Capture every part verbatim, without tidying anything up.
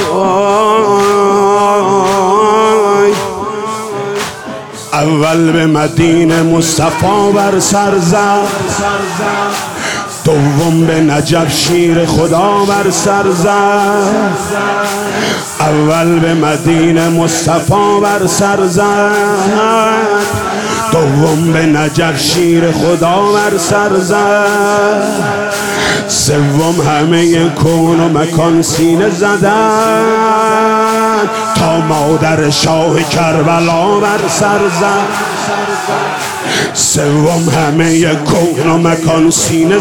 اول به مدینه مصطفی بر سر زد، دوم به نجف شیر خدا بر سر زد. اول به مدینه مصطفی بر سر زد، دوم به نجف شیر خدا بر سر زد. سوم همه کون و مکان سینه زدن تا مادر شاه کربلا بر سر زد. سوم همه کون و مکان سینه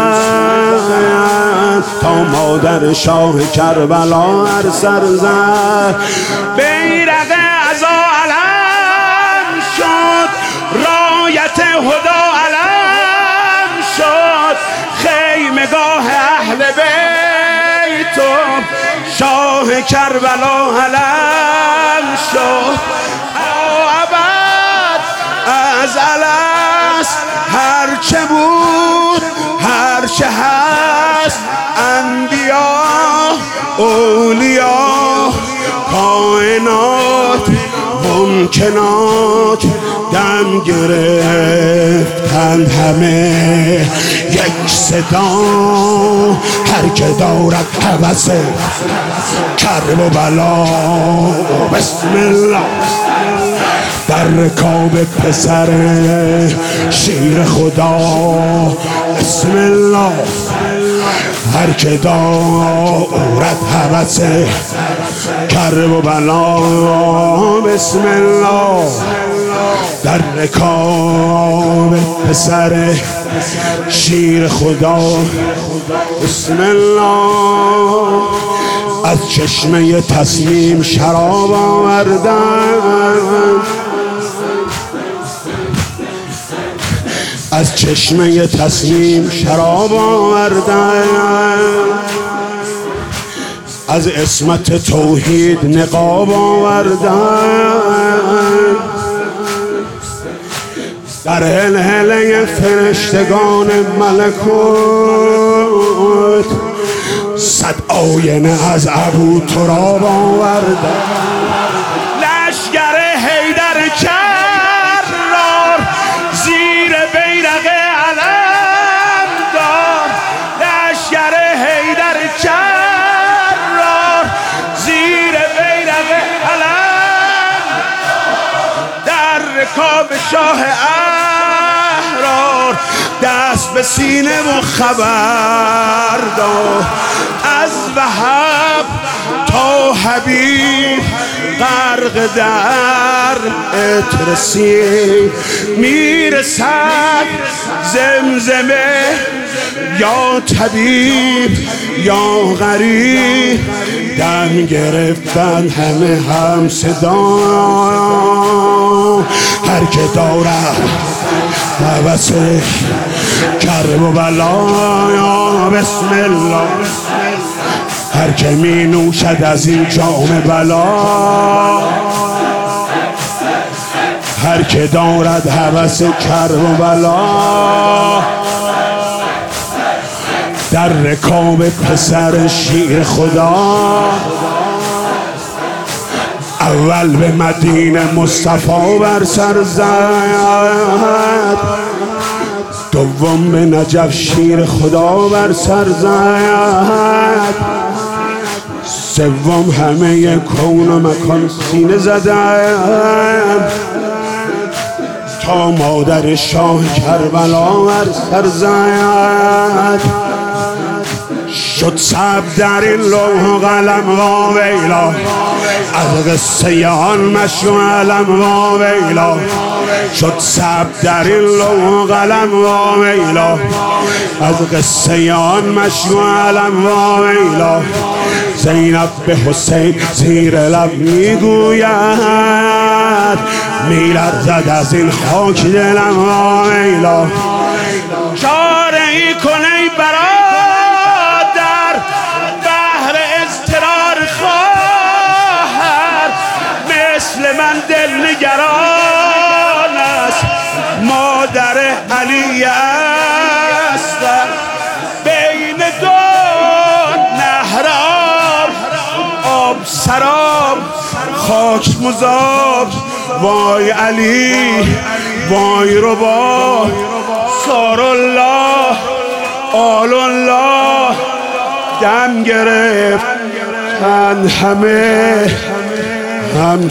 زدن تا مادر شاه کربلا بر سر زد. بیرق عزا علم شد، رایت هدا علم شد، خیمگاه اهل بیت و شاه کربلا علم شد. از الست هر چه بود هر چه هست، انبیا اولیا کائنات ممکنات دم گرفتند همه یک صدا. هر که دارد هوس کرب و بلا بسم الله در رکاب پسر شیر خدا بسم الله. هر که دارد هوس کرب و بلا بسم الله در رکاب پسر شیر خدا بسم الله. از چشمه تصمیم شراب آوردن، از چشمه تصمیم شراب آوردن، از عصمت توحید نقاب آوردن. در هلهله فرشتگان ملکوت صد آینه از ابو تراب آوردن. لشگر حیدر کرار زیر بیرق علم دار، لشگر حیدر کرار زیر بیرق علم، در رکاب شاه احرار دست به سینه و خبر داد. از وهب تا حبیب غرق در اترسی میرسد زمزمه، یا طبیب یا غریب دم گرفتن همه هم صدا. هر که دارد هوس کرب و بلا بسم الله، هر که می نوشد از این جام بلا، هر که دارد هوس کرب و بلا در رکاب پسر شیر خدا. اول به مدینه مصطفی بر سر زد، دوم به نجف شیر خدا بر سر زد، سوم همه کون و مکان سینه زدن تا مادر شاه کربلا بر سر زد. شد ثبت در این لوح و قلم و ویلا، از قصه آن مشروع علم و ویلا. شد ثبت در این لوح و قلم و ویلا، از قصه آن مشروع علم و ویلا. زینب به حسین زیر لب میگوید، میلرزد از این خاک دلم و ویلا. چاره ای کن ای برادر بهر اضطرار خواهر، مثل من دل نگران است مادر علی اصغر. بین دو نهر آب سراب خاک مذاب. وای علی وای ربا سار الله آل الله دم گرفت چند همه هم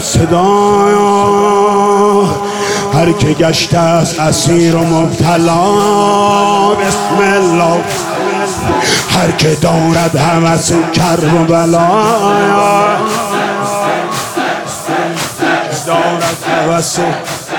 صدا. هر که گشته است اسیر و مبتلا بسم الله. هر که دارد هوس کرب و بلا دارد هوس